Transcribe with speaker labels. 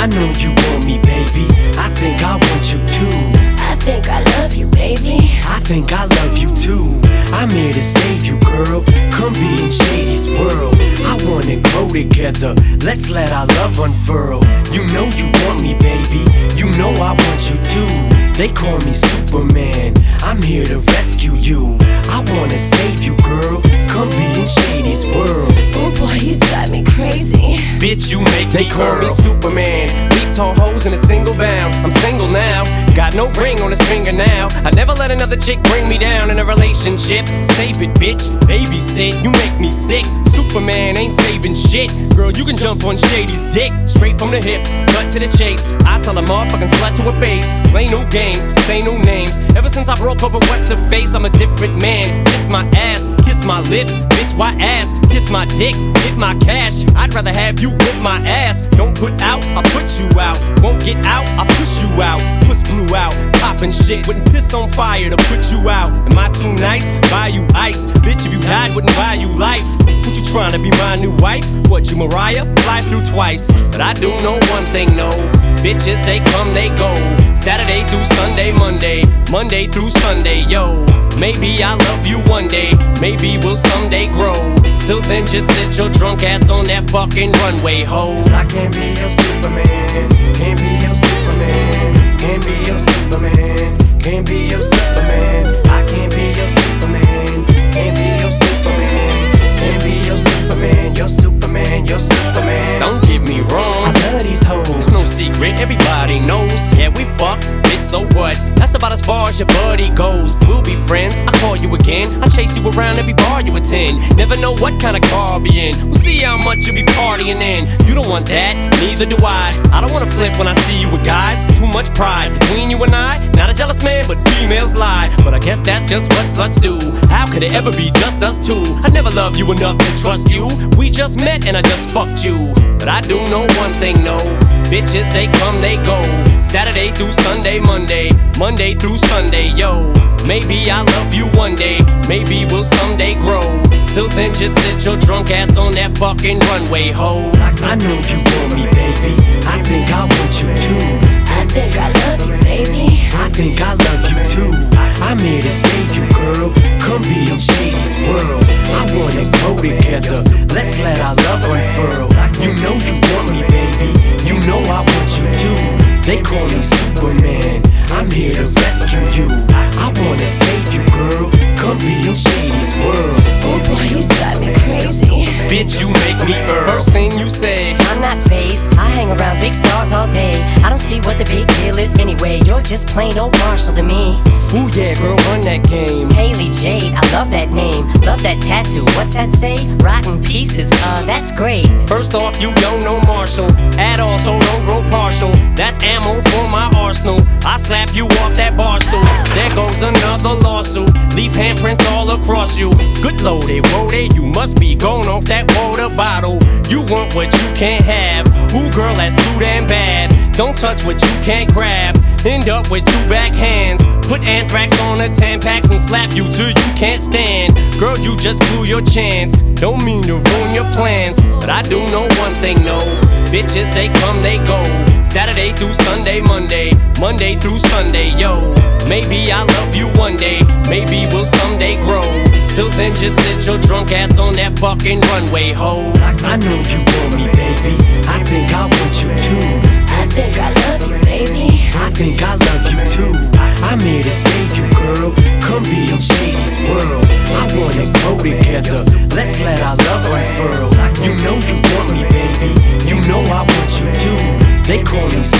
Speaker 1: I know you want me, baby. I think I want you too.
Speaker 2: I think I love you, baby.
Speaker 1: I think I love you too. I'm here to save you, girl. Come be in Shady's world. I wanna grow together. Let's let our love unfurl. You know you want me, baby. You know I want you too. They call me Superman. I'm here to rescue you. I wanna save you, girl. Come be in Shady's world.
Speaker 2: Oh boy, you drive me crazy.
Speaker 3: Bitch, you make
Speaker 1: They
Speaker 3: me
Speaker 1: call me
Speaker 3: Superman. Leap tall hoes in a single bound. I'm single now, got no ring on his finger now. I never let another chick bring me down in a relationship. Save it, bitch, babysit. You make me sick. Superman ain't saving shit. Girl, you can jump on Shady's dick. Straight from the hip, cut to the chase. I tell a motherfucking slut to her face. Play no games, say no names. Ever since I broke up with what's her face, I'm a different man. Kiss my ass, kiss my lips. Bitch, why ass? Kiss my dick, get my cash. I'd rather have you whip my ass. Don't put out, I'll put you out. Won't get out, I'll push you out. Puss blew out, poppin' shit. Wouldn't piss on fire to put you out. Am I too nice? Buy you ice. Bitch, if you died, wouldn't buy you life. What you tryna be my new wife? What, you Mariah? Fly through twice. But I do know one thing, no. Bitches, they come, they go. Saturday through Sunday, Monday through Sunday, yo. Maybe I'll love you one day, maybe we'll someday grow. Till then, just sit your drunk ass on that fucking runway, ho.
Speaker 1: 'Cause I can't be your Superman. Can't be your Superman. Can't be your Superman. Can't be your Superman. I can't be your Superman. Can't be your Superman. Can't be your Superman. You're Superman. You're Superman.
Speaker 3: Don't get me wrong,
Speaker 1: I love these hoes.
Speaker 3: it's no secret, everybody knows. Yeah, we fuck, bitch, so what? That's about as far as your buddy goes. We'll be friends, I'll call you again. I'll chase you around every bar you attend. Never know what kind of car I'll be in. We'll see how much you'll be partying in. You don't want that, neither do I. I don't wanna flip when I see you with guys. Too much pride between you and I. Not a jealous man, but females lie. But I guess that's just what sluts do. How could it ever be just us two? I never loved you enough to trust you. We just met and I just fucked you. But I do know one thing, no. Bitches, they come, they go. Saturday through Sunday, Monday through Sunday, yo. Maybe I'll love you one day, maybe we'll someday grow. Till then, just sit your drunk ass on that fucking runway, ho.
Speaker 1: I know you want me, baby. I think I want you too.
Speaker 2: I think I love you, baby.
Speaker 1: I think I love you too. I'm here to save you, girl. Come be in Shady's world. I wanna grow together. Let's let our love unfurl. You know you want me, baby. You know I want you too. They call me Superman. I'm here to rescue you. I wanna save you, girl. Come be in Shady's world.
Speaker 2: Oh boy, you drive me crazy.
Speaker 3: Bitch, you make me First thing you say,
Speaker 4: I'm not phased, I hang around big stars all day. I don't see what the big deal is anyway. You're just plain old Marshall to me.
Speaker 3: ooh yeah, girl, run that game.
Speaker 4: Haley Jade, I love that name. Love that tattoo, what's that say? Rotten pieces, that's great.
Speaker 3: First off, you don't know Marshall at all, so don't grow partial. That's ammo for my arsenal. I slap you off that bar stool. There goes another lawsuit. Leave handprints all across you. Good loaded, woaded, you must be going off that water bottle. You want what you can't have. Ooh, girl, that's too damn bad. Don't touch what you can't grab. End up with two backhands. Put anthrax on the Tampax and slap you till you can't stand. Girl, you just blew your chance. Don't mean to ruin your plans, but I do know one thing, no. Bitches, they come, they go. Saturday through Sunday, Monday through Sunday, yo. Maybe I'll love you one day, maybe we'll someday grow. Till then, just sit your drunk ass on that fucking runway, ho.
Speaker 1: I know you want me, baby. I think I want you too.
Speaker 2: I think I love you, baby.
Speaker 1: I think I love you too. I'm here to save you, girl. Come be in Shady's world. I wanna grow together. Let's let our love unfurl. You know you want me, baby. You know I want you too. They call me